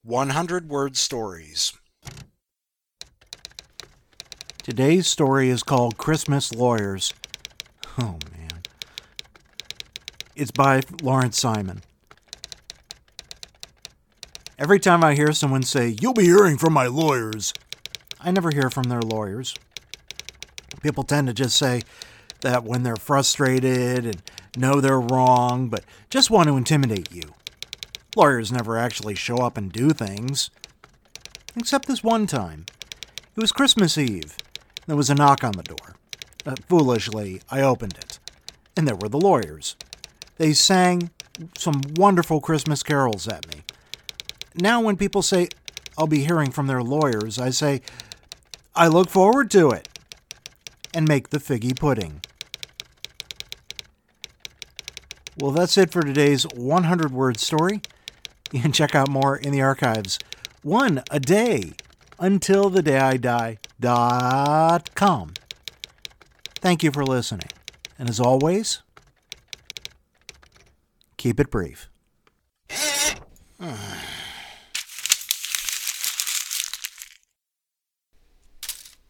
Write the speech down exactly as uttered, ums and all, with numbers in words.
one hundred word stories. Today's story is called Christmas Lawyers. Oh, man. It's by Lawrence Simon. Every time I hear someone say, "You'll be hearing from my lawyers," I never hear from their lawyers. People tend to just say that when they're frustrated and know they're wrong, but just want to intimidate you. Lawyers never actually show up and do things. Except this one time. It was Christmas Eve. There was a knock on the door. Uh, foolishly, I opened it. And there were the lawyers. They sang some wonderful Christmas carols at me. Now when people say, "I'll be hearing from their lawyers," I say, "I look forward to it," and make the figgy pudding. Well, that's it for today's one hundred word story. You can check out more in the archives. One a day until the day I die dot com. Thank you for listening. And as always, keep it brief.